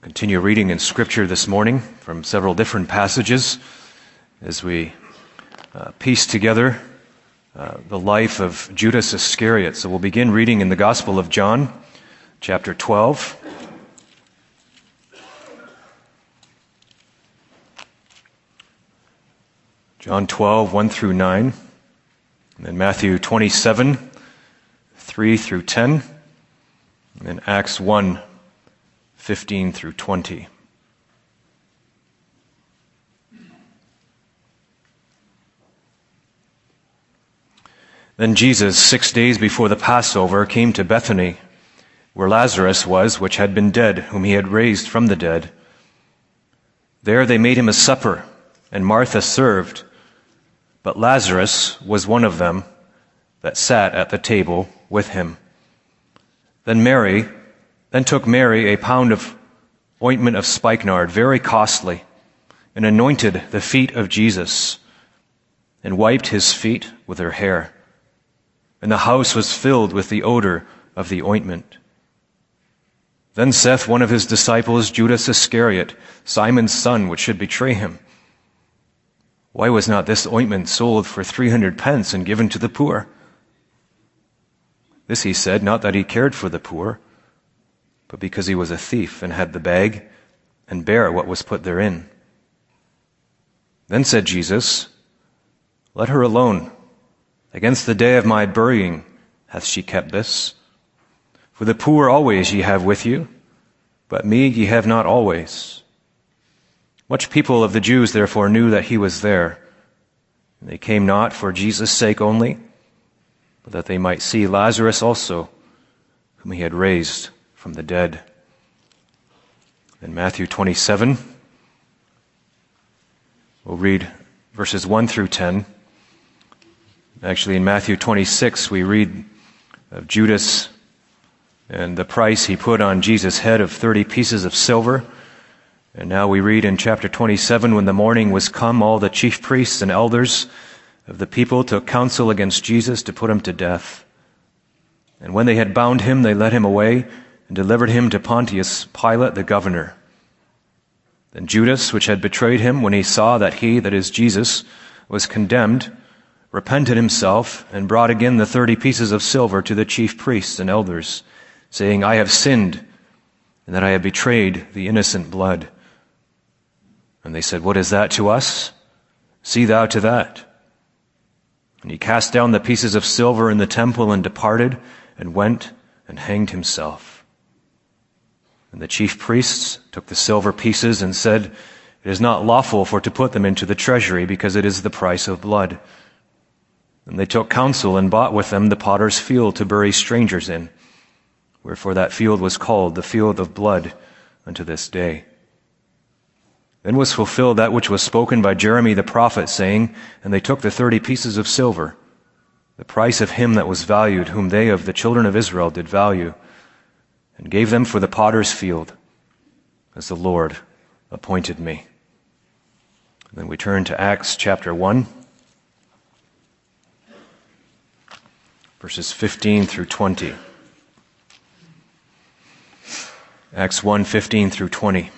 Continue reading in Scripture this morning from several different passages as we piece together the life of Judas Iscariot. So we'll begin reading in the Gospel of John, chapter 12. John 12, 1 through 9. And then Matthew 27, 3 through 10. And then Acts 1, 15 through 20. Then Jesus, 6 days before the Passover, came to Bethany, where Lazarus was, which had been dead, whom he had raised from the dead. There they made him a supper, and Martha served, but Lazarus was one of them that sat at the table with him. Then took Mary a pound of ointment of spikenard, very costly, and anointed the feet of Jesus, and wiped his feet with her hair. And the house was filled with the odor of the ointment. Then saith one of his disciples, Judas Iscariot, Simon's son, which should betray him, why was not this ointment sold for 300 pence and given to the poor? This he said, not that he cared for the poor, but because he was a thief, and had the bag, and bare what was put therein. Then said Jesus, let her alone. Against the day of my burying hath she kept this. For the poor always ye have with you, but me ye have not always. Much people of the Jews therefore knew that he was there. And they came not for Jesus' sake only, but that they might see Lazarus also, whom he had raised from the dead. In Matthew 27, we'll read verses 1 through 10. Actually, in Matthew 26, we read of Judas and the price he put on Jesus' head of 30 pieces of silver. And now we read in chapter 27, when the morning was come, all the chief priests and elders of the people took counsel against Jesus to put him to death. And when they had bound him, they led him away and delivered him to Pontius Pilate the governor. Then Judas, which had betrayed him, when he saw that he, that is Jesus, was condemned, repented himself, and brought again the 30 pieces of silver to the chief priests and elders, saying, I have sinned, and that I have betrayed the innocent blood. And they said, what is that to us? See thou to that. And he cast down the pieces of silver in the temple and departed, and went and hanged himself. And the chief priests took the silver pieces and said, it is not lawful for to put them into the treasury, because it is the price of blood. And they took counsel and bought with them the potter's field to bury strangers in, wherefore that field was called the field of blood unto this day. Then was fulfilled that which was spoken by Jeremy the prophet, saying, and they took the 30 pieces of silver, the price of him that was valued, whom they of the children of Israel did value, and gave them for the potter's field, as the Lord appointed me. And then we turn to Acts chapter 1, verses 15 through 20. Acts 1, 15 through 20.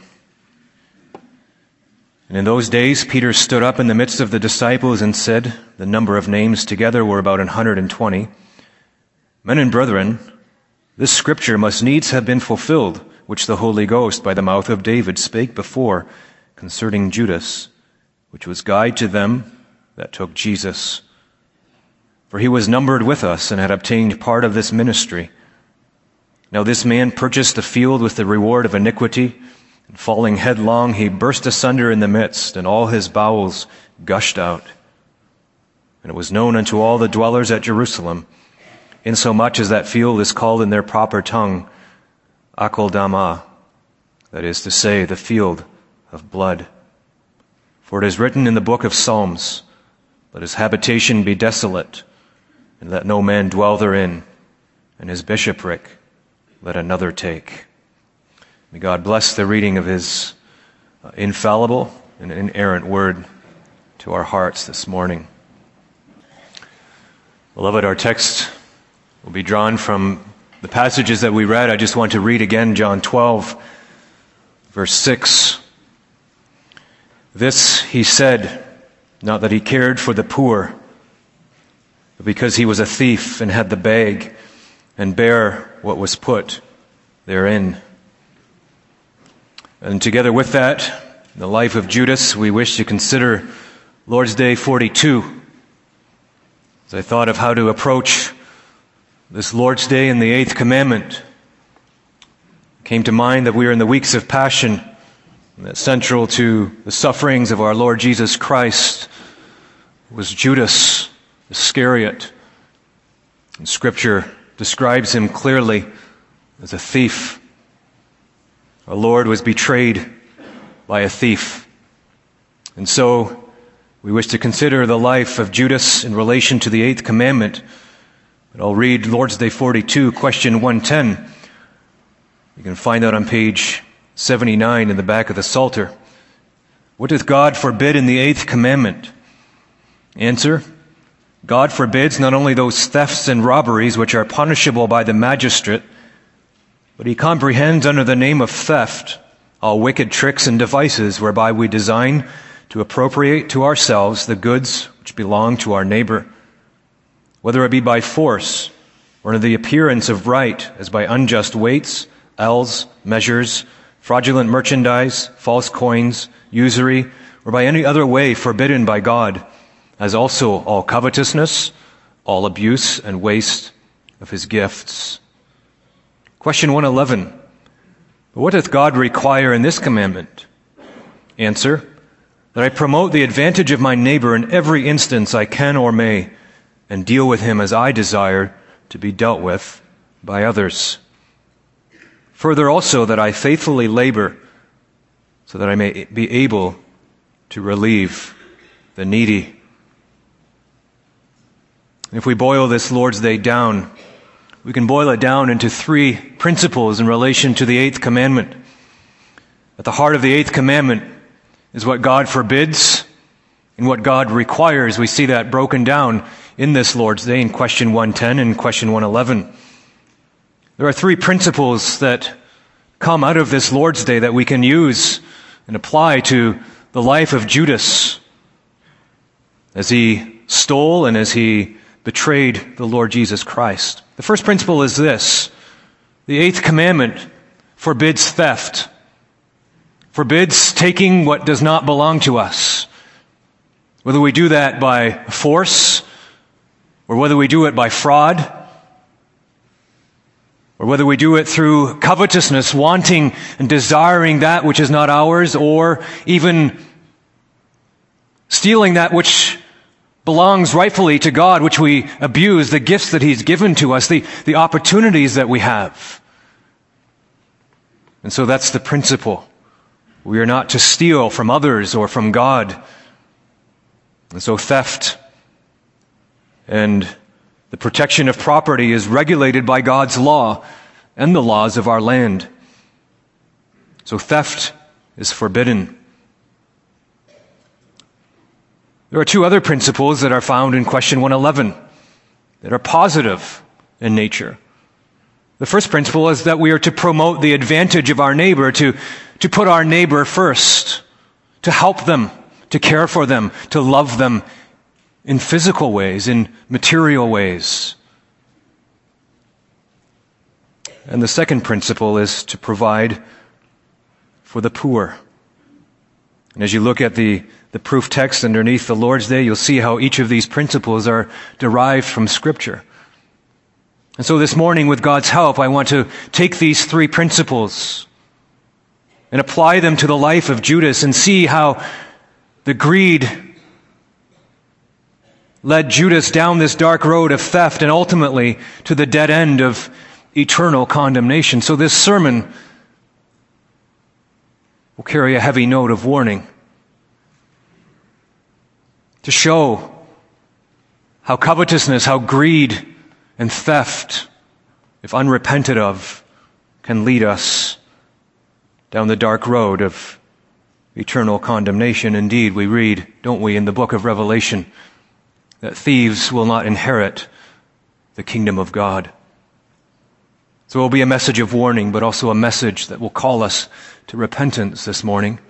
And in those days Peter stood up in the midst of the disciples and said, the number of names together were about 120, Men and brethren, this scripture must needs have been fulfilled, which the Holy Ghost by the mouth of David spake before concerning Judas, which was guide to them that took Jesus. For he was numbered with us and had obtained part of this ministry. Now this man purchased the field with the reward of iniquity, and falling headlong, he burst asunder in the midst, and all his bowels gushed out. And it was known unto all the dwellers at Jerusalem, insomuch as that field is called in their proper tongue, Akeldama, that is to say, the field of blood. For it is written in the book of Psalms, let his habitation be desolate, and let no man dwell therein, and his bishopric let another take. May God bless the reading of his infallible and inerrant word to our hearts this morning. Beloved, our text will be drawn from the passages that we read. I just want to read again John 12, Verse 6, "This he said, not that he cared for the poor, but because he was a thief and had the bag and bare what was put therein." And together with that, in the life of Judas, we wish to consider Lord's Day 42. As I thought of how to approach this Lord's Day and the Eighth Commandment, it came to mind that we are in the weeks of Passion, and that central to the sufferings of our Lord Jesus Christ was Judas Iscariot. And Scripture describes him clearly as a thief. Our Lord was betrayed by a thief. And so we wish to consider the life of Judas in relation to the Eighth Commandment. But I'll read Lord's Day 42, question 110. You can find that on page 79 in the back of the Psalter. "What doth God forbid in the Eighth Commandment?" Answer: God forbids not only those thefts and robberies which are punishable by the magistrate, but he comprehends under the name of theft all wicked tricks and devices whereby we design to appropriate to ourselves the goods which belong to our neighbor, whether it be by force or in the appearance of right, as by unjust weights, ells, measures, fraudulent merchandise, false coins, usury, or by any other way forbidden by God, as also all covetousness, all abuse and waste of his gifts. Question 111. But what doth God require in this commandment? Answer: that I promote the advantage of my neighbor in every instance I can or may, and deal with him as I desire to be dealt with by others. Further also, that I faithfully labor so that I may be able to relieve the needy. If we boil this Lord's Day down, we can boil it down into three principles in relation to the Eighth Commandment. At the heart of the Eighth Commandment is what God forbids and what God requires. We see that broken down in this Lord's Day in question 110 and question 111. There are three principles that come out of this Lord's Day that we can use and apply to the life of Judas as he stole and as he betrayed the Lord Jesus Christ. The first principle is this: the Eighth Commandment forbids theft, forbids taking what does not belong to us, whether we do that by force or whether we do it by fraud, or whether we do it through covetousness, wanting and desiring that which is not ours, or even stealing that which belongs rightfully to God, which we abuse, the gifts that he's given to us, the opportunities that we have. And so that's the principle. We are not to steal from others or from God. And so theft and the protection of property is regulated by God's law and the laws of our land. So theft is forbidden. There are two other principles that are found in question 111 that are positive in nature. The first principle is that we are to promote the advantage of our neighbor, to put our neighbor first, to help them, to care for them, to love them in physical ways, in material ways. And the second principle is to provide for the poor. And as you look at the proof text underneath the Lord's Day, you'll see how each of these principles are derived from Scripture. And so this morning, with God's help, I want to take these three principles and apply them to the life of Judas and see how the greed led Judas down this dark road of theft and ultimately to the dead end of eternal condemnation. So this sermon will carry a heavy note of warning to show how covetousness, how greed and theft, if unrepented of, can lead us down the dark road of eternal condemnation. Indeed, we read, don't we, in the book of Revelation, that thieves will not inherit the kingdom of God. So it will be a message of warning, but also a message that will call us to repentance this morning.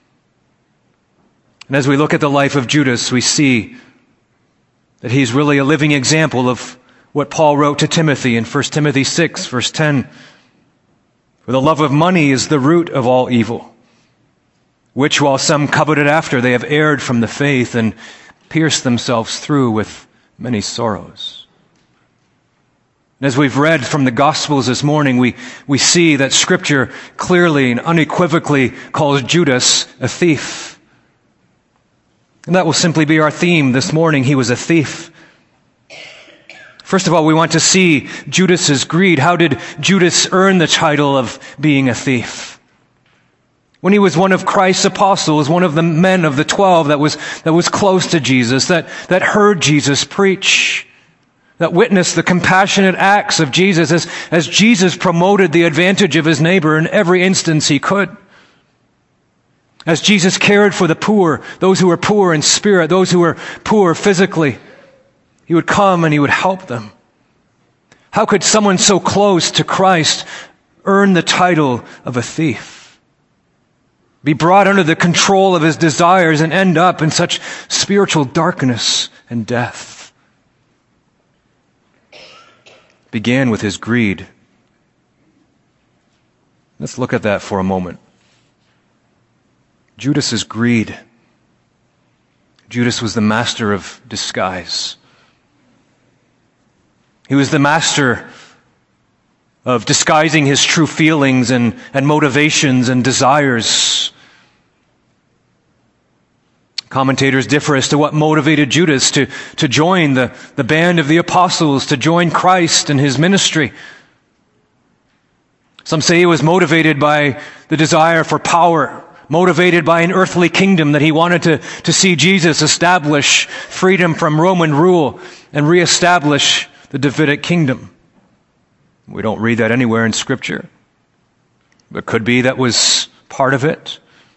And as we look at the life of Judas, we see that he's really a living example of what Paul wrote to Timothy in 1 Timothy 6, verse 10. For the love of money is the root of all evil, which while some coveted after, they have erred from the faith and pierced themselves through with many sorrows. And as we've read from the Gospels this morning, we see that Scripture clearly and unequivocally calls Judas a thief. And that will simply be our theme this morning. He was a thief. First of all, we want to see Judas's greed. How did Judas earn the title of being a thief? When he was one of Christ's apostles, one of the men of the 12 that was close to Jesus, that heard Jesus preach, that witnessed the compassionate acts of Jesus as Jesus promoted the advantage of his neighbor in every instance he could. As Jesus cared for the poor, those who were poor in spirit, those who were poor physically, he would come and he would help them. How could someone so close to Christ earn the title of a thief? Be brought under the control of his desires and end up in such spiritual darkness and death? Began with his greed. Let's look at that for a moment. Judas's greed. Judas was the master of disguise. He was the master of disguising his true feelings and motivations and desires. Commentators differ as to what motivated Judas to join the band of the apostles, to join Christ in his ministry. Some say he was motivated by the desire for power, motivated by an earthly kingdom, that he wanted to see Jesus establish freedom from Roman rule and reestablish the Davidic kingdom. We don't read that anywhere in Scripture. But could be that was part of it.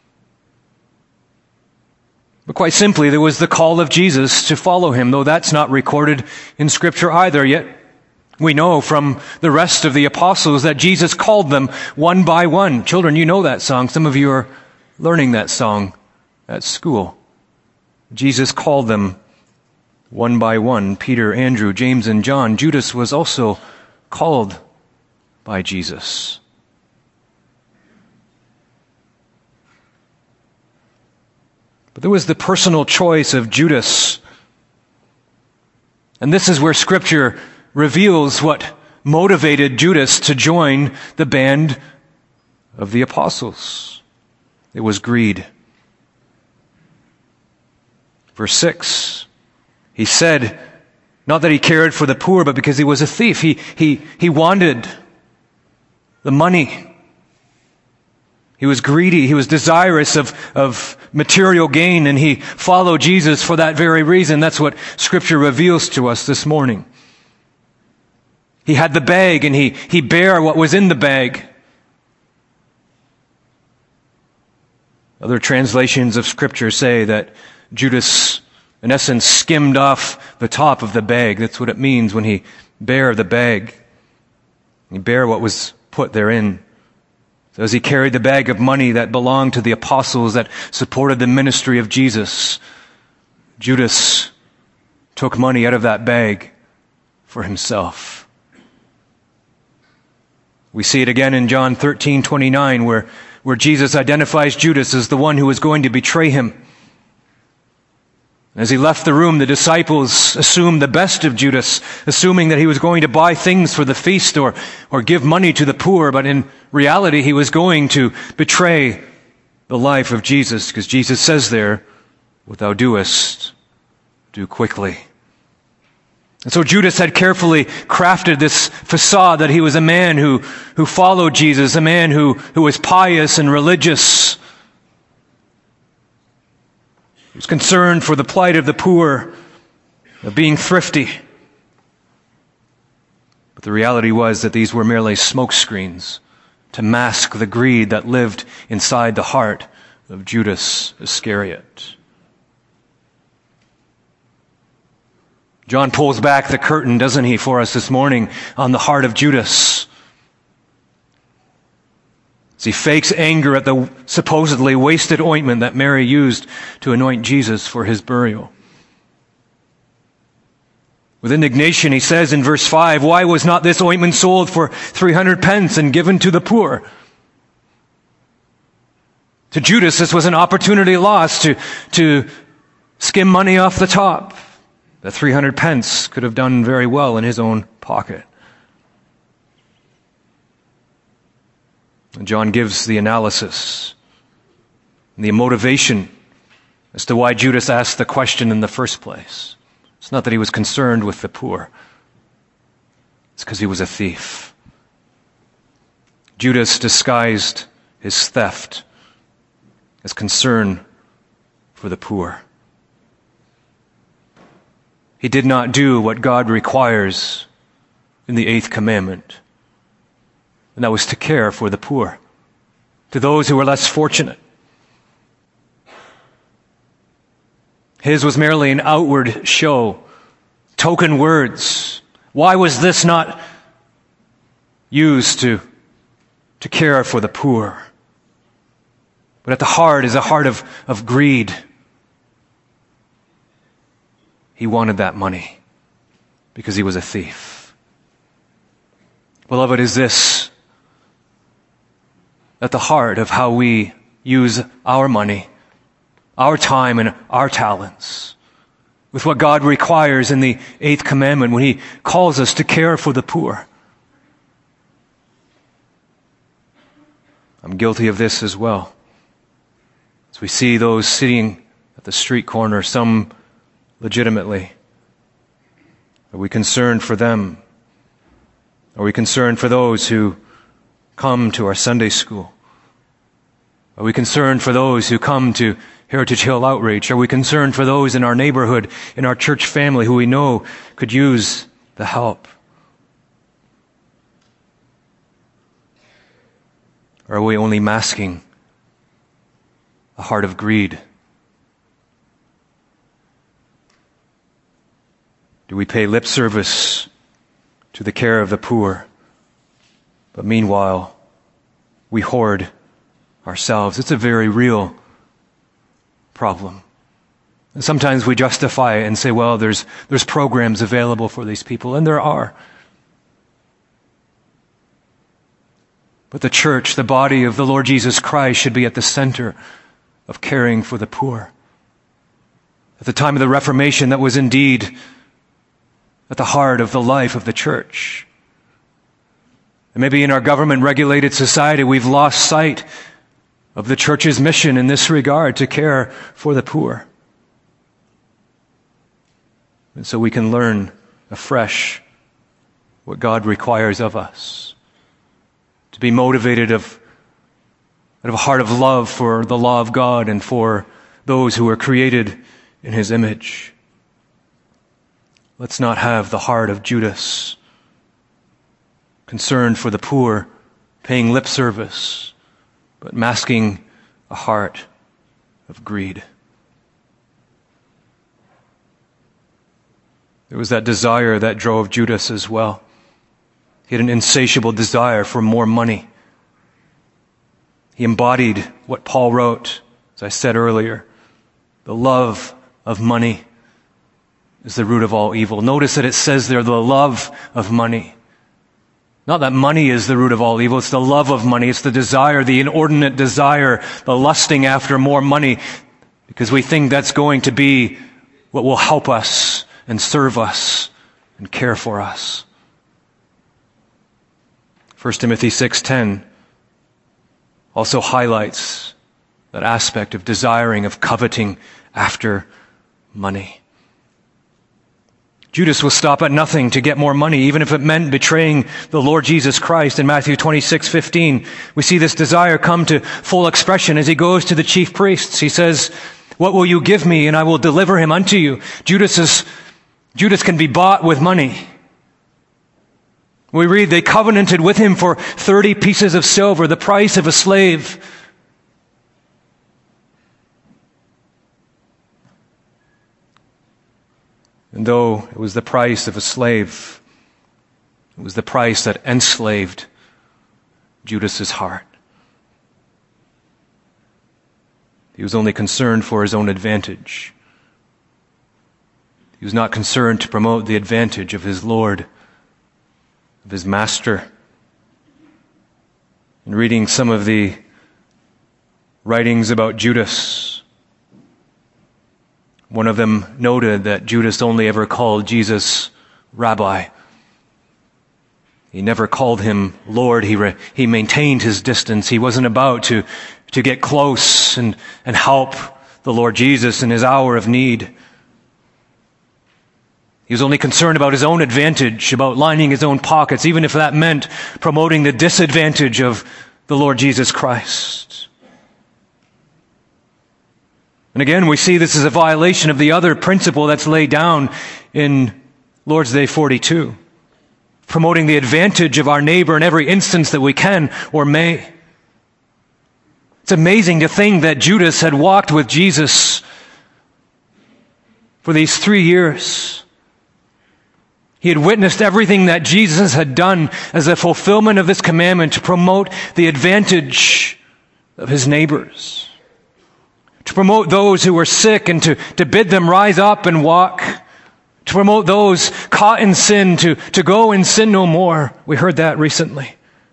But quite simply, there was the call of Jesus to follow him, though that's not recorded in Scripture either. Yet we know from the rest of the apostles that Jesus called them one by one. Children, you know that song. Some of you are learning that song at school. Jesus called them one by one. Peter, Andrew, James, and John. Judas was also called by Jesus. But there was the personal choice of Judas. And this is where Scripture reveals what motivated Judas to join the band of the apostles. It was greed. Verse 6, he said, not that he cared for the poor, but because he was a thief. He wanted the money. He was greedy. He was desirous of material gain, and he followed Jesus for that very reason. That's what Scripture reveals to us this morning. He had the bag, and he bare what was in the bag. Other translations of Scripture say that Judas, in essence, skimmed off the top of the bag. That's what it means when he bare the bag. He bare what was put therein. So as he carried the bag of money that belonged to the apostles that supported the ministry of Jesus, Judas took money out of that bag for himself. We see it again in John 13:29, where Jesus identifies Judas as the one who was going to betray him. As he left the room, the disciples assumed the best of Judas, assuming that he was going to buy things for the feast or give money to the poor. But in reality, he was going to betray the life of Jesus, because Jesus says there, what thou doest, do quickly. And so Judas had carefully crafted this facade that he was a man who followed Jesus, a man who was pious and religious. He was concerned for the plight of the poor, of being thrifty. But the reality was that these were merely smokescreens to mask the greed that lived inside the heart of Judas Iscariot. John pulls back the curtain, doesn't he, for us this morning on the heart of Judas. as he fakes anger at the supposedly wasted ointment that Mary used to anoint Jesus for his burial. With indignation, he says in verse 5, "Why was not this ointment sold for 300 pence and given to the poor?" To Judas, this was an opportunity lost to skim money off the top. The 300 pence could have done very well in his own pocket. And John gives the analysis and the motivation as to why Judas asked the question in the first place. It's not that he was concerned with the poor. It's because he was a thief. Judas disguised his theft as concern for the poor. He did not do what God requires in the 8th commandment, and that was to care for the poor, to those who were less fortunate. His was merely an outward show, token words. Why was this not used to care for the poor? But at the heart is a heart of greed. He wanted that money because he was a thief. Beloved, is this at the heart of how we use our money, our time, and our talents, with what God requires in the 8th commandment when he calls us to care for the poor? I'm guilty of this as well. As we see those sitting at the street corner, some legitimately, are we concerned for them? Are we concerned for those who come to our Sunday school? Are we concerned for those who come to Heritage Hill Outreach? Are we concerned for those in our neighborhood, in our church family who we know could use the help? Or are we only masking a heart of greed? Do we pay lip service to the care of the poor, but meanwhile we hoard ourselves? It's a very real problem. And sometimes we justify it and say, well, there's programs available for these people, and there are. But the church, the body of the Lord Jesus Christ, should be at the center of caring for the poor. At the time of the Reformation, that was indeed at the heart of the life of the church. And maybe in our government-regulated society, we've lost sight of the church's mission in this regard, to care for the poor. And so we can learn afresh what God requires of us. To be motivated out of a heart of love for the law of God and for those who are created in his image. Let's not have the heart of Judas, concerned for the poor, paying lip service, but masking a heart of greed. There was that desire that drove Judas as well. He had an insatiable desire for more money. He embodied what Paul wrote, as I said earlier. The love of money is the root of all evil. Notice that it says there, the love of money. Not that money is the root of all evil. It's the love of money. It's the desire, the inordinate desire, the lusting after more money, because we think that's going to be what will help us and serve us and care for us. 1 Timothy 6:10 also highlights that aspect of desiring, of coveting after money. Judas will stop at nothing to get more money, even if it meant betraying the Lord Jesus Christ. In Matthew 26:15, we see this desire come to full expression as he goes to the chief priests. He says, "What will you give me, and I will deliver him unto you?" Judas can be bought with money. We read, they covenanted with him for 30 pieces of silver, the price of a slave. And though it was the price of a slave, it was the price that enslaved Judas's heart. He was only concerned for his own advantage. He was not concerned to promote the advantage of his Lord, of his Master. In reading some of the writings about Judas, one of them noted that Judas only ever called Jesus Rabbi. He never called him Lord. He maintained his distance. He wasn't about to get close and help the Lord Jesus in his hour of need. He was only concerned about his own advantage, about lining his own pockets, even if that meant promoting the disadvantage of the Lord Jesus Christ. And again, we see this as a violation of the other principle that's laid down in Lord's Day 42. Promoting the advantage of our neighbor in every instance that we can or may. It's amazing to think that Judas had walked with Jesus for these 3 years. He had witnessed everything that Jesus had done as a fulfillment of this commandment to promote the advantage of his neighbors. To promote those who were sick and to bid them rise up and walk. To promote those caught in sin to go and sin no more. We heard that recently.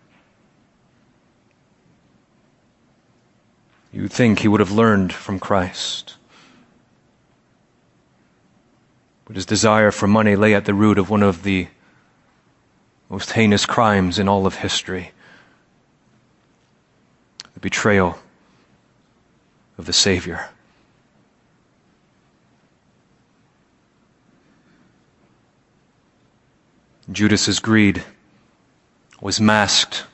You'd think he would have learned from Christ. But his desire for money lay at the root of one of the most heinous crimes in all of history. The betrayal of the Savior. Judas's greed was masked,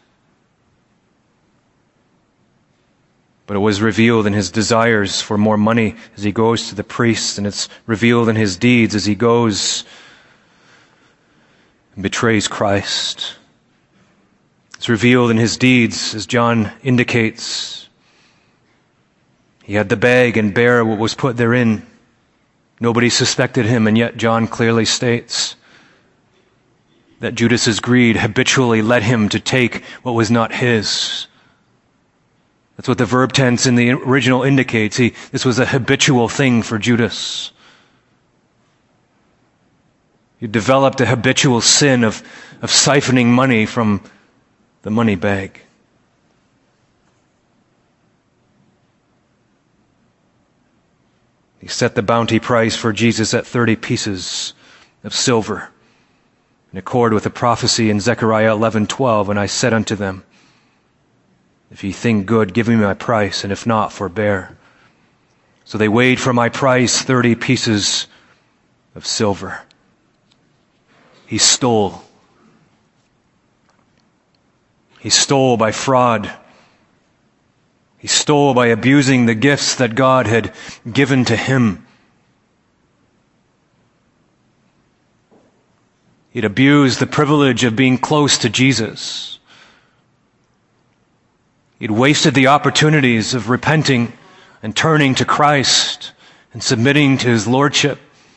but it was revealed in his desires for more money as he goes to the priests, and it's revealed in his deeds as he goes and betrays Christ. It's revealed in his deeds, as John indicates. He had the bag and bare what was put therein. Nobody suspected him, and yet John clearly states that Judas's greed habitually led him to take what was not his. That's what the verb tense in the original indicates. This was a habitual thing for Judas. He developed a habitual sin of siphoning money from the money bag. He set the bounty price for Jesus at 30 pieces of silver, in accord with the prophecy in Zechariah 11:12, and I said unto them, if ye think good, give me my price, and if not, forbear. So they weighed for my price 30 pieces of silver. He stole. He stole by fraud. He stole by abusing the gifts that God had given to him. He'd abused the privilege of being close to Jesus. He'd wasted the opportunities of repenting and turning to Christ and submitting to his lordship.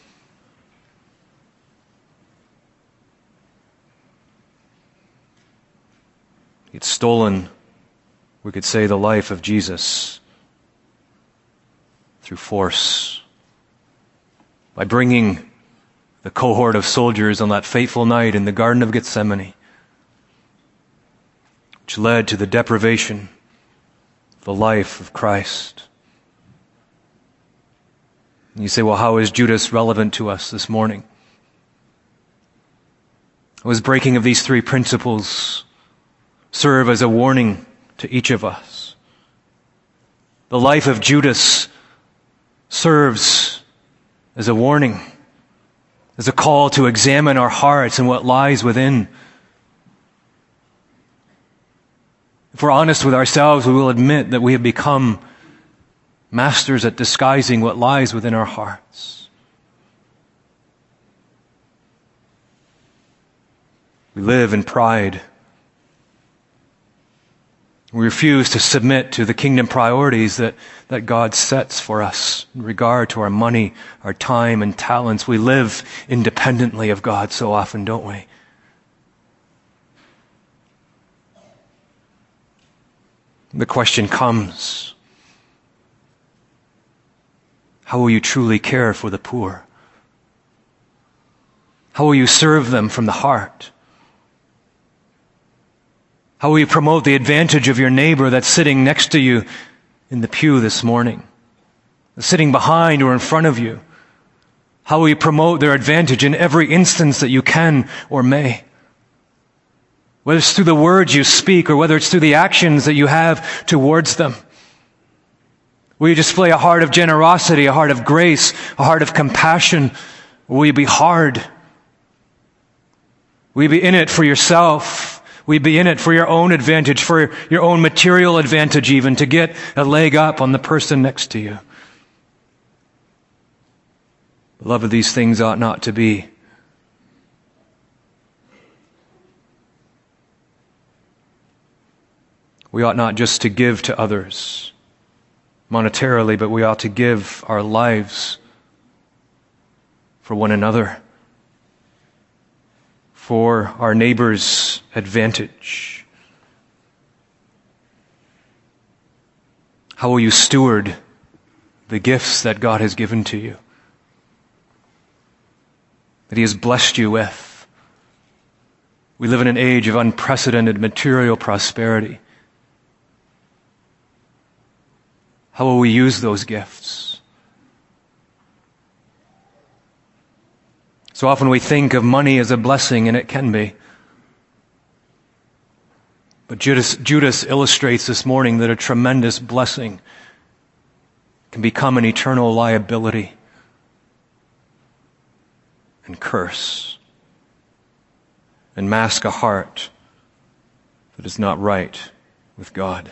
He'd stolen, we could say, the life of Jesus through force by bringing the cohort of soldiers on that fateful night in the Garden of Gethsemane, which led to the deprivation of the life of Christ. And you say, well, how is Judas relevant to us this morning? His breaking of these 3 principles serve as a warning to each of us. The life of Judas serves as a warning, as a call to examine our hearts and what lies within. If we're honest with ourselves, we will admit that we have become masters at disguising what lies within our hearts. We live in pride. We refuse to submit to the kingdom priorities that God sets for us in regard to our money, our time, and talents. We live independently of God so often, don't we? The question comes, How will you truly care for the poor? How will you serve them from the heart? How will you promote the advantage of your neighbor that's sitting next to you in the pew this morning, sitting behind or in front of you? How will you promote their advantage in every instance that you can or may? Whether it's through the words you speak or whether it's through the actions that you have towards them. Will you display a heart of generosity, a heart of grace, a heart of compassion? Or will you be hard? Will you be in it for yourself? Will you be in it for your own advantage, for your own material advantage even, to get a leg up on the person next to you? Beloved, these things ought not to be. We ought not just to give to others monetarily, but we ought to give our lives for one another, for our neighbor's advantage. How will you steward the gifts that God has given to you, that He has blessed you with? We live in an age of unprecedented material prosperity. How will we use those gifts? So often we think of money as a blessing, and it can be. But Judas illustrates this morning that a tremendous blessing can become an eternal liability and curse and mask a heart that is not right with God.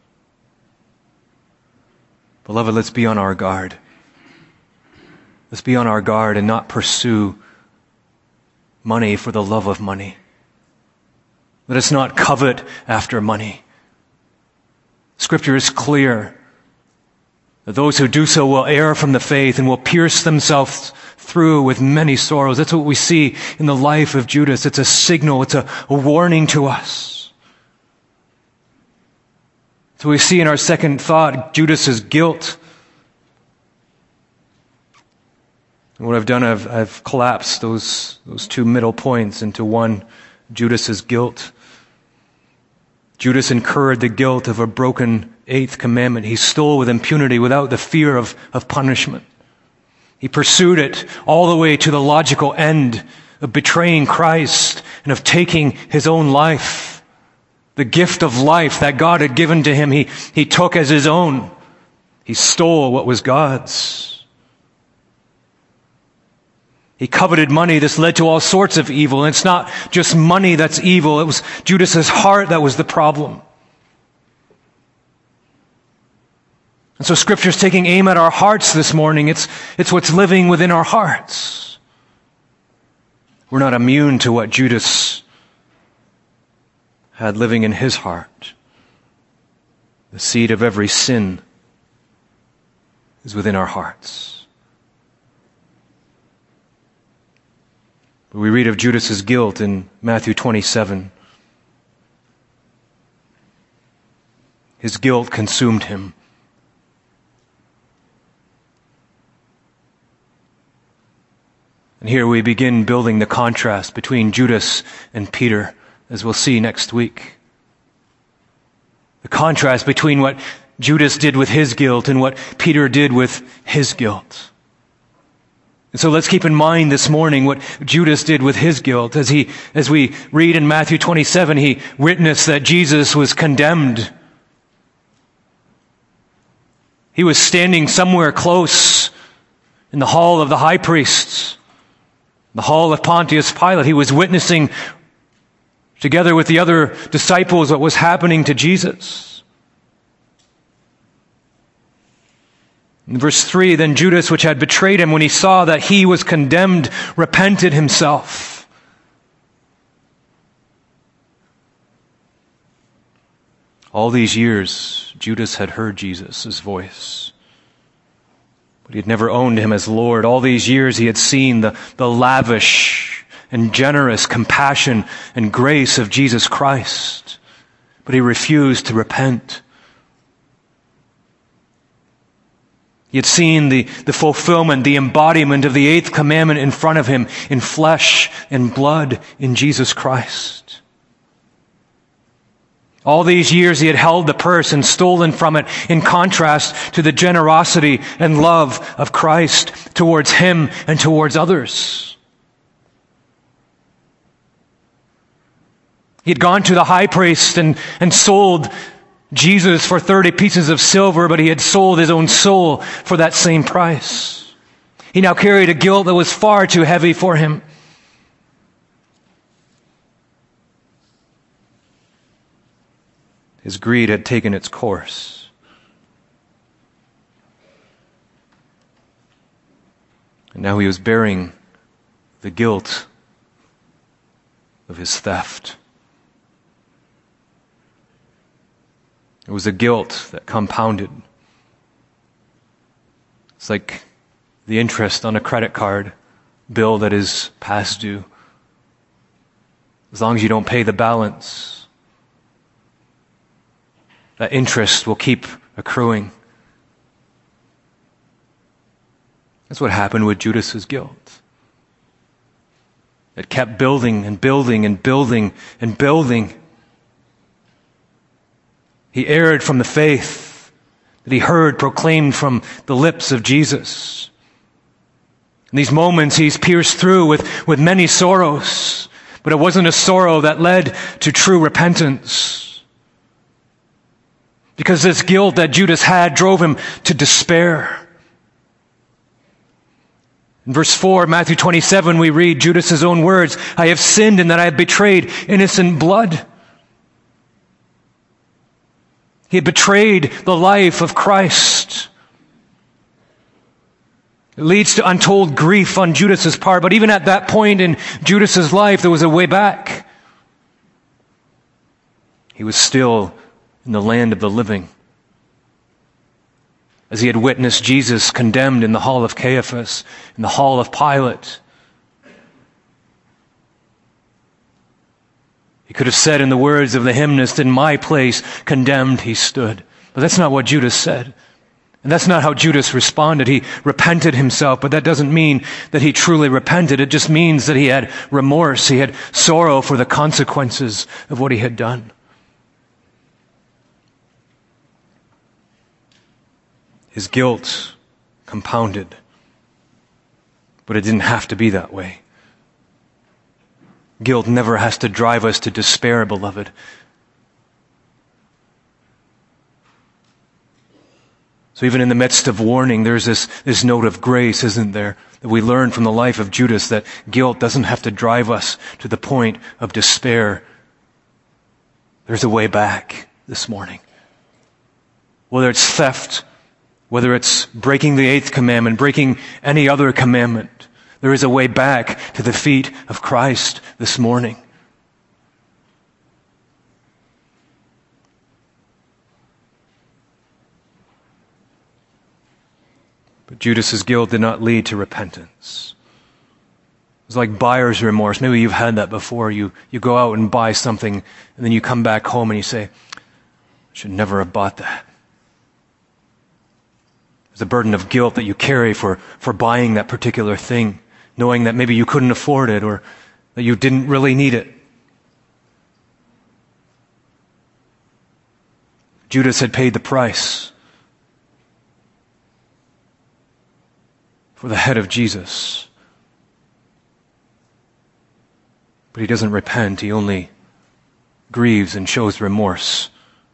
Beloved, let's be on our guard. Let's be on our guard and not pursue money for the love of money. Let us not covet after money. Scripture is clear that those who do so will err from the faith and will pierce themselves through with many sorrows. That's what we see in the life of Judas. It's a signal, it's a warning to us. So we see in our second thought, Judas's guilt. And what I've done, I've collapsed those two middle points into one, Judas's guilt. Judas incurred the guilt of a broken eighth commandment. He stole with impunity without the fear of punishment. He pursued it all the way to the logical end of betraying Christ and of taking his own life. The gift of life that God had given to him, he took as his own. He stole what was God's. He coveted money. This led to all sorts of evil. And it's not just money that's evil. It was Judas's heart that was the problem. And so Scripture's taking aim at our hearts this morning. It's what's living within our hearts. We're not immune to what Judas had living in his heart. The seed of every sin is within our hearts. But we read of Judas's guilt in Matthew 27. His guilt consumed him. And here we begin building the contrast between Judas and Peter, as we'll see next week. The contrast between what Judas did with his guilt and what Peter did with his guilt. And so let's keep in mind this morning what Judas did with his guilt. As we read in Matthew 27, he witnessed that Jesus was condemned. He was standing somewhere close in the hall of the high priests, the hall of Pontius Pilate. He was witnessing together with the other disciples what was happening to Jesus. In verse 3, then Judas, which had betrayed him, when he saw that he was condemned, repented himself. All these years, Judas had heard Jesus' voice, but he had never owned him as Lord. All these years he had seen the lavish and generous compassion and grace of Jesus Christ, but he refused to repent. He had seen the fulfillment, the embodiment of the eighth commandment in front of him in flesh and blood in Jesus Christ. All these years he had held the purse and stolen from it in contrast to the generosity and love of Christ towards him and towards others. He had gone to the high priest and sold Jesus for 30 pieces of silver, but he had sold his own soul for that same price. He now carried a guilt that was far too heavy for him. His greed had taken its course. And now he was bearing the guilt of his theft. It was a guilt that compounded. It's like the interest on a credit card bill that is past due. As long as you don't pay the balance, that interest will keep accruing. That's what happened with Judas's guilt. It kept building and building and building and building. He erred from the faith that he heard proclaimed from the lips of Jesus. In these moments, he's pierced through with many sorrows, but it wasn't a sorrow that led to true repentance. Because this guilt that Judas had drove him to despair. In verse 4, Matthew 27, we read Judas' own words, "I have sinned in that I have betrayed innocent blood." He had betrayed the life of Christ. It leads to untold grief on Judas's part, but even at that point in Judas's life, there was a way back. He was still in the land of the living. As he had witnessed Jesus condemned in the hall of Caiaphas, in the hall of Pilate. He could have said in the words of the hymnist, "In my place condemned he stood." But that's not what Judas said. And that's not how Judas responded. He repented himself, but that doesn't mean that he truly repented. It just means that he had remorse. He had sorrow for the consequences of what he had done. His guilt compounded, but it didn't have to be that way. Guilt never has to drive us to despair, beloved. So even in the midst of warning, there's this note of grace, isn't there? That we learn from the life of Judas, that guilt doesn't have to drive us to the point of despair. There's a way back this morning. Whether it's theft, whether it's breaking the eighth commandment, breaking any other commandment, there is a way back to the feet of Christ this morning. But Judas's guilt did not lead to repentance. It was like buyer's remorse. Maybe you've had that before. You go out and buy something, and then you come back home and you say, "I should never have bought that." There's a burden of guilt that you carry for buying that particular thing, knowing that maybe you couldn't afford it or that you didn't really need it. Judas had paid the price for the head of Jesus. But he doesn't repent. He only grieves and shows remorse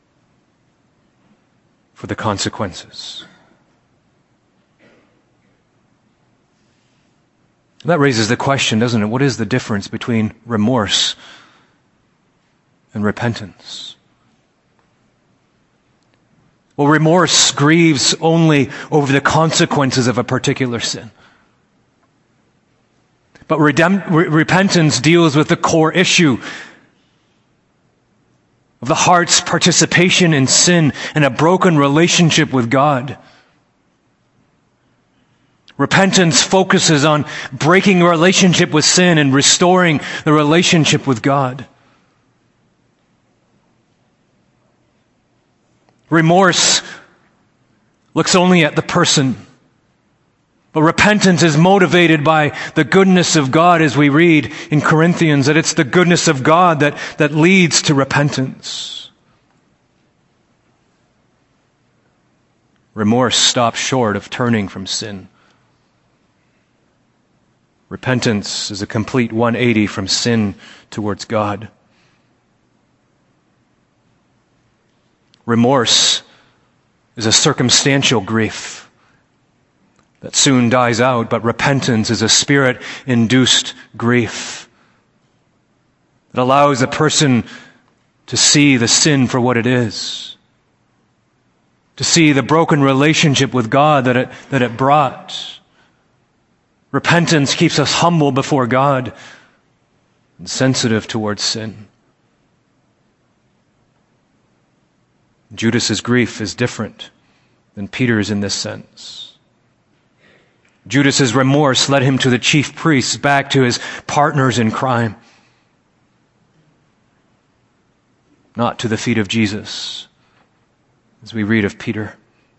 for the consequences. That raises the question, doesn't it? What is the difference between remorse and repentance? Well, remorse grieves only over the consequences of a particular sin. But repentance deals with the core issue of the heart's participation in sin and a broken relationship with God. Repentance focuses on breaking a relationship with sin and restoring the relationship with God. Remorse looks only at the person But repentance is motivated by the goodness of God, as we read in Corinthians, that it's the goodness of God that leads to repentance. Remorse stops short of turning from sin. Repentance is a complete 180 from sin towards God. Remorse is a circumstantial grief that soon dies out, but repentance is a Spirit-induced grief that allows a person to see the sin for what it is, to see the broken relationship with God that it brought. Repentance keeps us humble before God and sensitive towards sin. Judas's grief is different than Peter's in this sense. Judas's remorse led him to the chief priests, back to his partners in crime, not to the feet of Jesus, as we read of Peter.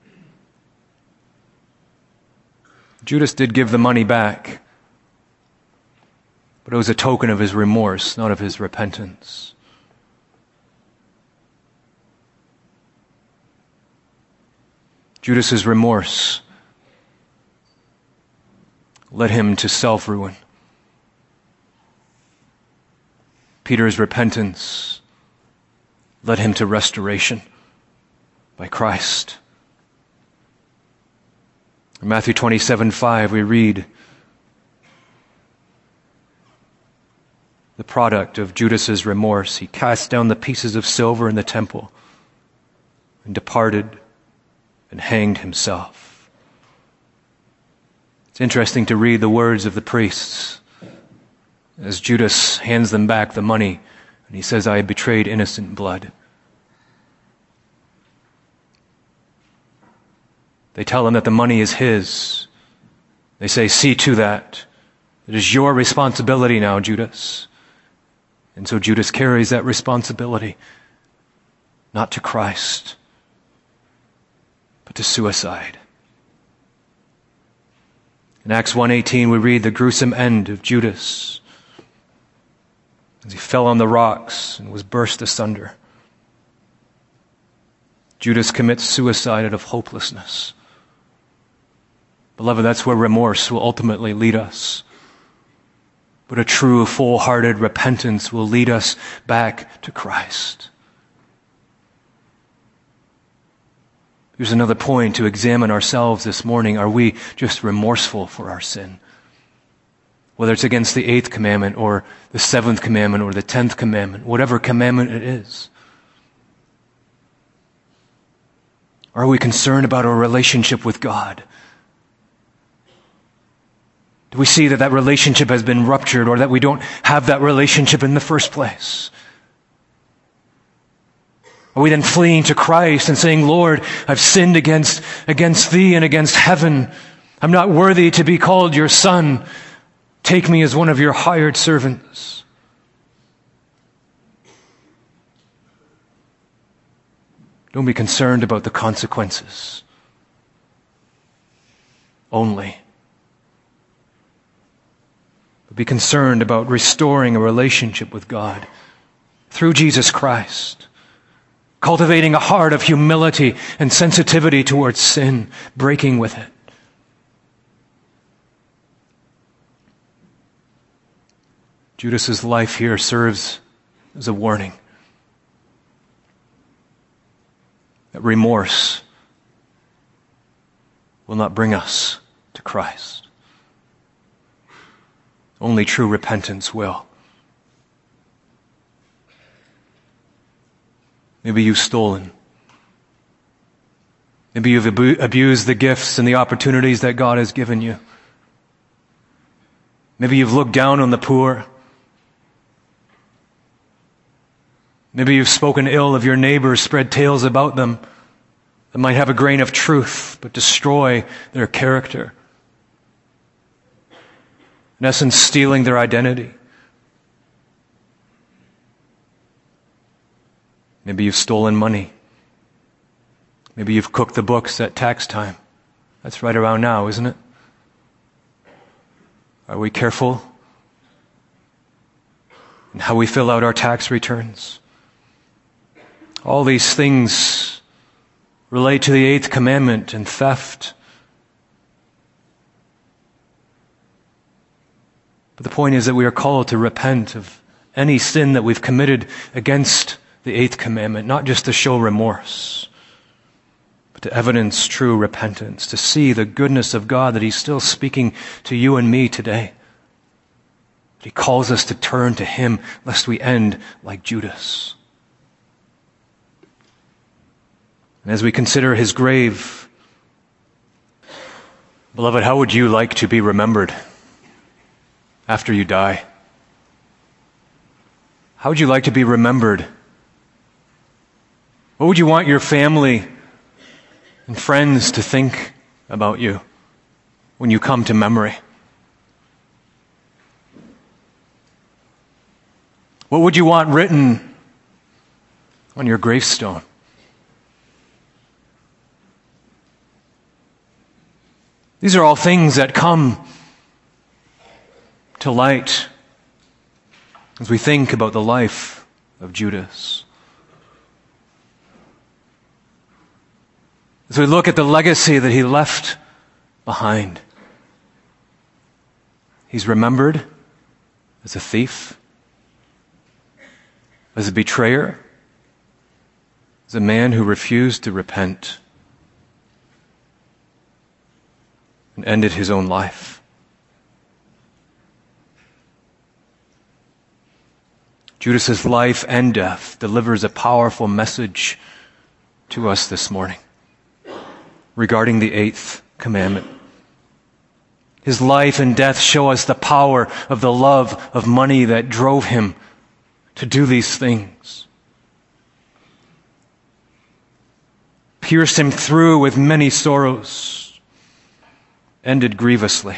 Judas did give the money back, but it was a token of his remorse, not of his repentance. Judas's remorse led him to self-ruin. Peter's repentance led him to restoration by Christ. In Matthew 27:5, we read the product of Judas's remorse. He cast down the pieces of silver in the temple and departed and hanged himself. It's interesting to read the words of the priests as Judas hands them back the money and he says, "I betrayed innocent blood." They tell him that the money is his. They say, "See to that. It is your responsibility now, Judas." And so Judas carries that responsibility, not to Christ, but to suicide. In Acts 1:18, we read the gruesome end of Judas as he fell on the rocks and was burst asunder. Judas commits suicide out of hopelessness. Beloved, that's where remorse will ultimately lead us. But a true, full-hearted repentance will lead us back to Christ. Here's another point to examine ourselves this morning. Are we just remorseful for our sin? Whether it's against the 8th commandment or the 7th commandment or the 10th commandment, whatever commandment it is. Are we concerned about our relationship with God? Do we see that relationship has been ruptured or that we don't have that relationship in the first place? Are we then fleeing to Christ and saying, "Lord, I've sinned against thee and against heaven. I'm not worthy to be called your son. Take me as one of your hired servants." Don't be concerned about the consequences only. But be concerned about restoring a relationship with God through Jesus Christ. Cultivating a heart of humility and sensitivity towards sin, breaking with it. Judas's life here serves as a warning that remorse will not bring us to Christ. Only true repentance will. Maybe you've stolen. Maybe you've abused the gifts and the opportunities that God has given you. Maybe you've looked down on the poor. Maybe you've spoken ill of your neighbors, spread tales about them that might have a grain of truth but destroy their character. In essence, stealing their identity. Maybe you've stolen money. Maybe you've cooked the books at tax time. That's right around now, isn't it? Are we careful in how we fill out our tax returns? All these things relate to the 8th commandment and theft. But the point is that we are called to repent of any sin that we've committed against the 8th commandment, not just to show remorse, but to evidence true repentance, to see the goodness of God, that He's still speaking to you and me today. He calls us to turn to Him, lest we end like Judas. And as we consider His grave, beloved, how would you like to be remembered after you die? How would you like to be remembered? What would you want your family and friends to think about you when you come to memory? What would you want written on your gravestone? These are all things that come to light as we think about the life of Judas. As we look at the legacy that he left behind, he's remembered as a thief, as a betrayer, as a man who refused to repent and ended his own life. Judas's life and death delivers a powerful message to us this morning regarding the 8th commandment. His life and death show us the power of the love of money that drove him to do these things. Pierced him through with many sorrows, ended grievously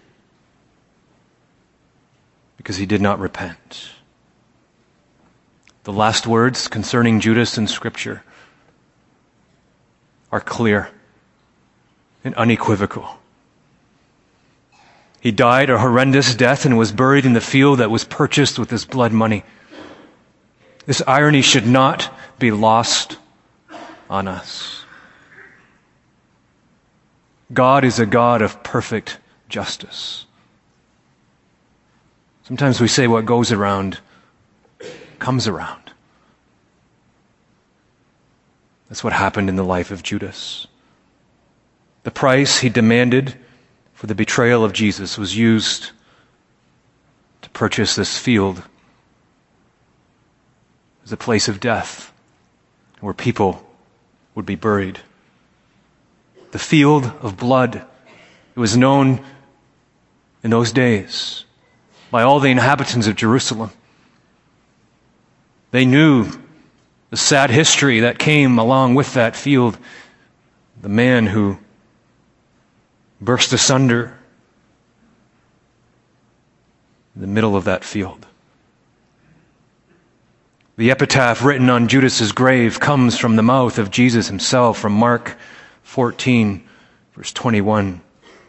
because he did not repent. The last words concerning Judas in Scripture are clear and unequivocal. He died a horrendous death and was buried in the field that was purchased with his blood money. This irony should not be lost on us. God is a God of perfect justice. Sometimes we say what goes around comes around. That's what happened in the life of Judas. The price he demanded for the betrayal of Jesus was used to purchase this field as a place of death where people would be buried. The field of blood. It was known in those days by all the inhabitants of Jerusalem. They knew the sad history that came along with that field. The man who burst asunder in the middle of that field. The epitaph written on Judas's grave comes from the mouth of Jesus himself, from Mark 14, verse 21.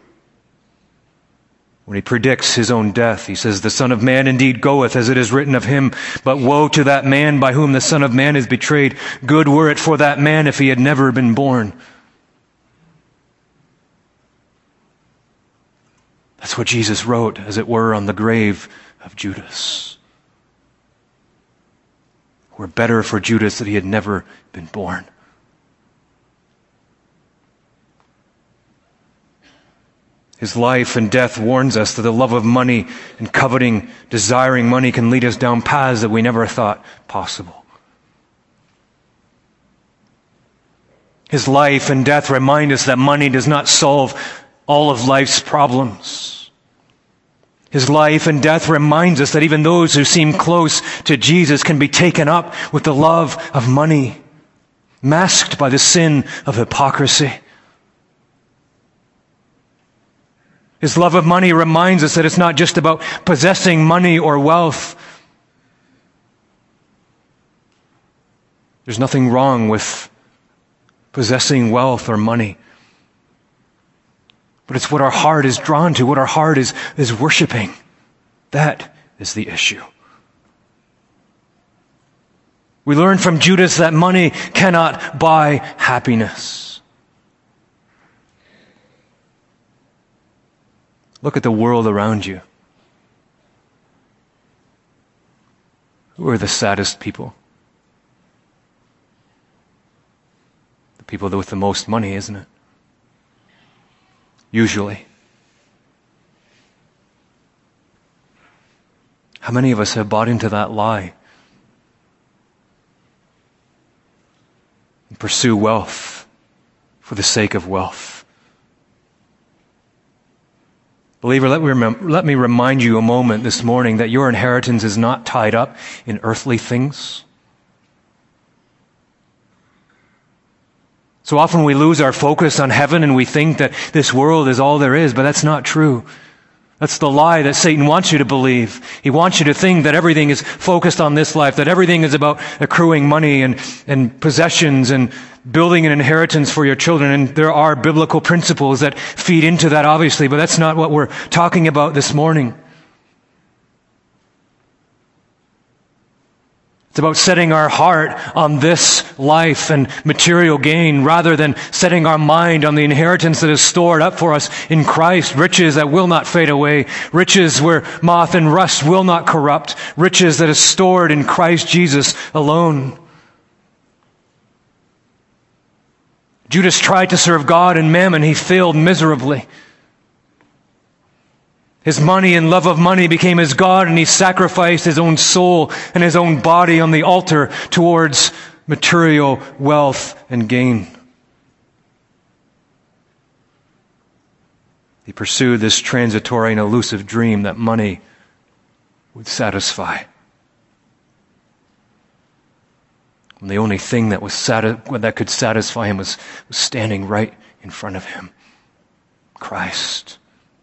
When he predicts his own death, he says, "The Son of Man indeed goeth, as it is written of him, but woe to that man by whom the Son of Man is betrayed. Good were it for that man if he had never been born." That's what Jesus wrote, as it were, on the grave of Judas. It were better for Judas that he had never been born. His life and death warns us that the love of money and coveting, desiring money can lead us down paths that we never thought possible. His life and death remind us that money does not solve all of life's problems. His life and death reminds us that even those who seem close to Jesus can be taken up with the love of money, masked by the sin of hypocrisy. His love of money reminds us that it's not just about possessing money or wealth. There's nothing wrong with possessing wealth or money. But it's what our heart is drawn to, what our heart is worshiping. That is the issue. We learn from Judas that money cannot buy happiness. Look at the world around you. Who are the saddest people? The people with the most money, isn't it? Usually. How many of us have bought into that lie? And pursue wealth for the sake of wealth. Believer, let me remind you a moment this morning that your inheritance is not tied up in earthly things. So often we lose our focus on heaven and we think that this world is all there is, but that's not true. That's the lie that Satan wants you to believe. He wants you to think that everything is focused on this life, that everything is about accruing money and possessions and building an inheritance for your children. And there are biblical principles that feed into that, obviously, but that's not what we're talking about this morning. It's about setting our heart on this life and material gain rather than setting our mind on the inheritance that is stored up for us in Christ. Riches that will not fade away. Riches where moth and rust will not corrupt. Riches that is stored in Christ Jesus alone. Judas tried to serve God and mammon. He failed miserably. His money and love of money became his God, and he sacrificed his own soul and his own body on the altar towards material wealth and gain. He pursued this transitory and elusive dream that money would satisfy. And the only thing that could satisfy him was standing right in front of him, Christ.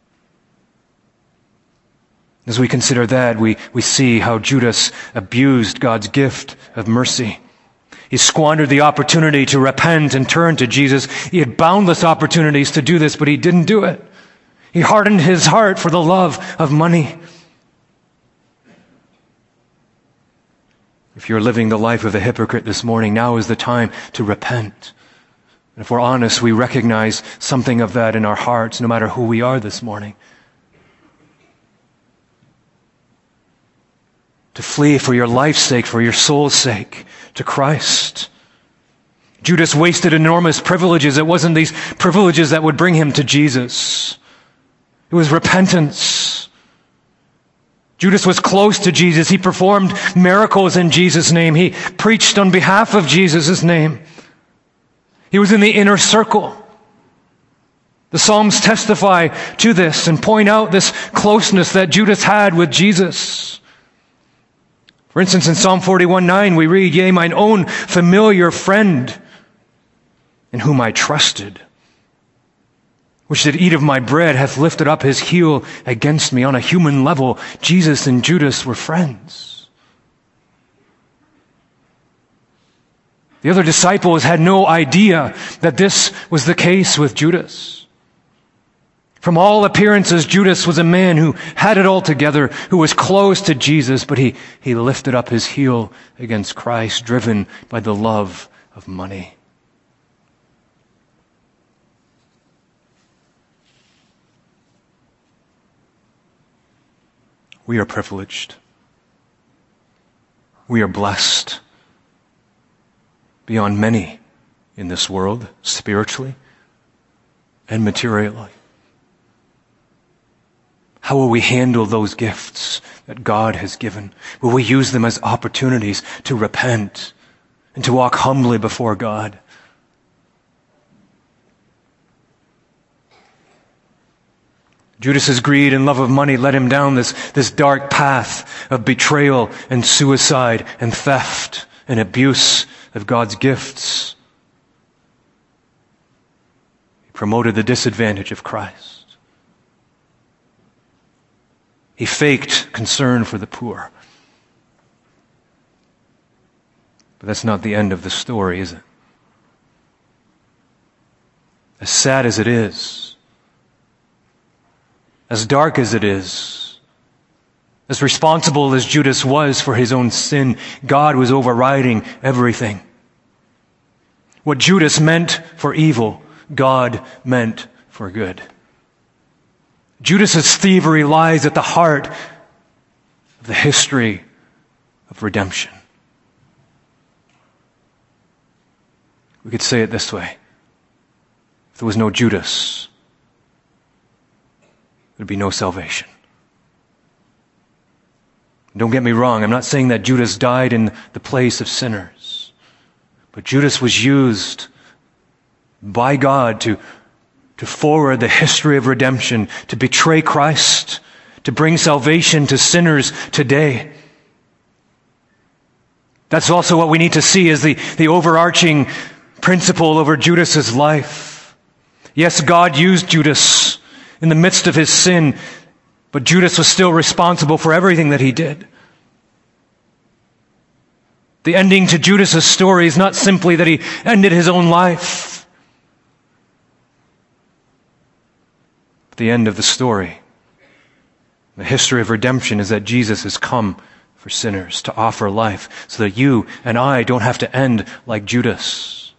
As we consider that, we see how Judas abused God's gift of mercy. He squandered the opportunity to repent and turn to Jesus. He had boundless opportunities to do this, but he didn't do it. He hardened his heart for the love of money. If you're living the life of a hypocrite this morning, now is the time to repent. And if we're honest, we recognize something of that in our hearts, no matter who we are this morning. To flee for your life's sake, for your soul's sake, to Christ. Judas wasted enormous privileges. It wasn't these privileges that would bring him to Jesus. It was repentance. Judas was close to Jesus. He performed miracles in Jesus' name. He preached on behalf of Jesus' name. He was in the inner circle. The Psalms testify to this and point out this closeness that Judas had with Jesus. For instance, in Psalm 41:9, we read, "Yea, mine own familiar friend, in whom I trusted, which did eat of my bread, hath lifted up his heel against me." On a human level, Jesus and Judas were friends. The other disciples had no idea that this was the case with Judas. From all appearances, Judas was a man who had it all together, who was close to Jesus, but he lifted up his heel against Christ, driven by the love of money. We are privileged. We are blessed beyond many in this world, spiritually and materially. How will we handle those gifts that God has given? Will we use them as opportunities to repent and to walk humbly before God? Judas's greed and love of money led him down this dark path of betrayal and suicide and theft and abuse of God's gifts. He promoted the disadvantage of Christ. He faked concern for the poor. But that's not the end of the story, is it? As sad as it is, as dark as it is, as responsible as Judas was for his own sin, God was overriding everything. What Judas meant for evil, God meant for good. Judas's thievery lies at the heart of the history of redemption. We could say it this way. If there was no Judas, there'd be no salvation. Don't get me wrong, I'm not saying that Judas died in the place of sinners. But Judas was used by God to forward the history of redemption, to betray Christ, to bring salvation to sinners today. That's also what we need to see as the overarching principle over Judas's life. Yes, God used Judas in the midst of his sin, but Judas was still responsible for everything that he did. The ending to Judas's story is not simply that he ended his own life. The end of the story, the history of redemption, is that Jesus has come for sinners to offer life so that you and I don't have to end like Judas.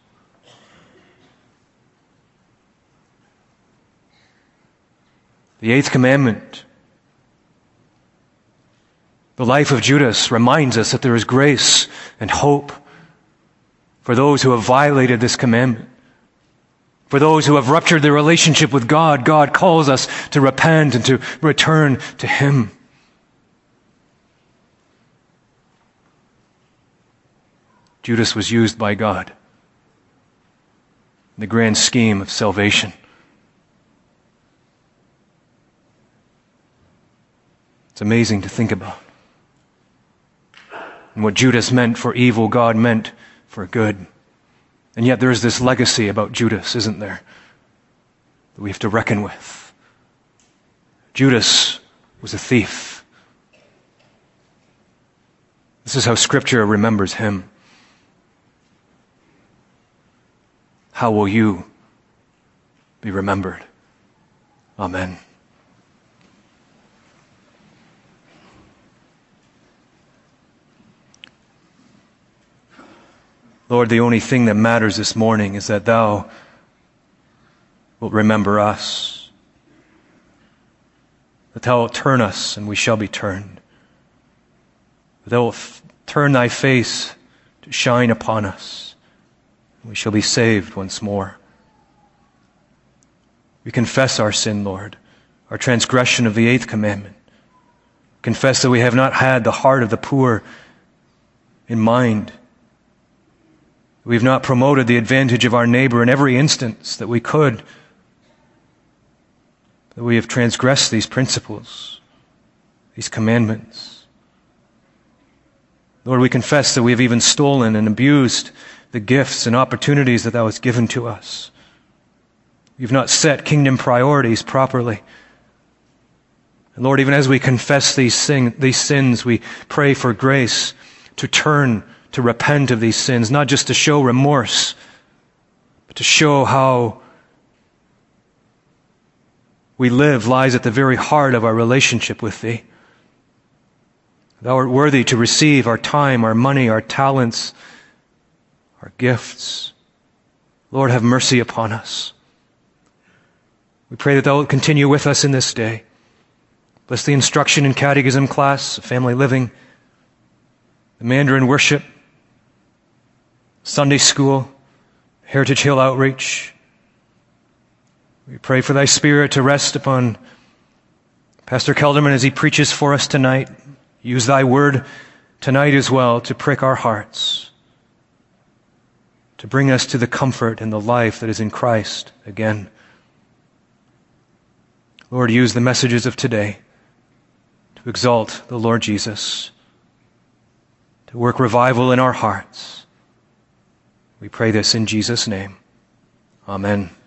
The eighth commandment, the life of Judas, reminds us that there is grace and hope for those who have violated this commandment. For those who have ruptured their relationship with God, God calls us to repent and to return to Him. Judas was used by God in the grand scheme of salvation. It's amazing to think about. And what Judas meant for evil, God meant for good. And yet there is this legacy about Judas, isn't there, that we have to reckon with. Judas was a thief. This is how Scripture remembers him. How will you be remembered? Amen. Lord, the only thing that matters this morning is that Thou wilt remember us. That Thou wilt turn us and we shall be turned. That Thou wilt turn Thy face to shine upon us and we shall be saved once more. We confess our sin, Lord, our transgression of the eighth commandment. Confess that we have not had the heart of the poor in mind. We have not promoted the advantage of our neighbor in every instance that we could. That we have transgressed these principles, these commandments. Lord, we confess that we have even stolen and abused the gifts and opportunities that Thou hast given to us. We've not set kingdom priorities properly. And Lord, even as we confess these sins, we pray for grace to turn, to repent of these sins, not just to show remorse, but to show how we live lies at the very heart of our relationship with Thee. Thou art worthy to receive our time, our money, our talents, our gifts. Lord, have mercy upon us. We pray that Thou wilt continue with us in this day. Bless the instruction in catechism class, family living, the Mandarin worship, Sunday school, Heritage Hill outreach. We pray for Thy Spirit to rest upon Pastor Kelderman as he preaches for us tonight. Use Thy word tonight as well to prick our hearts, to bring us to the comfort and the life that is in Christ again. Lord, use the messages of today to exalt the Lord Jesus, to work revival in our hearts. We pray this in Jesus' name. Amen.